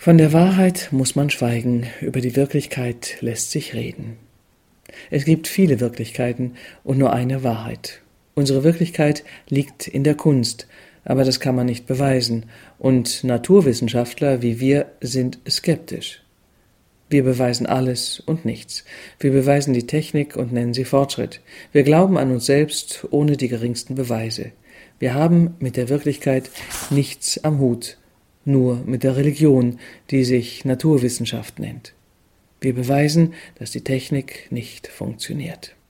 Von der Wahrheit muss man schweigen, über die Wirklichkeit lässt sich reden. Es gibt viele Wirklichkeiten und nur eine Wahrheit. Unsere Wirklichkeit liegt in der Kunst, aber das kann man nicht beweisen, und Naturwissenschaftler wie wir sind skeptisch. Wir beweisen alles und nichts. Wir beweisen die Technik und nennen sie Fortschritt. Wir glauben an uns selbst ohne die geringsten Beweise. Wir haben mit der Wirklichkeit nichts am Hut, nur mit der Religion, die sich Naturwissenschaft nennt. Wir beweisen, dass die Technik nicht funktioniert.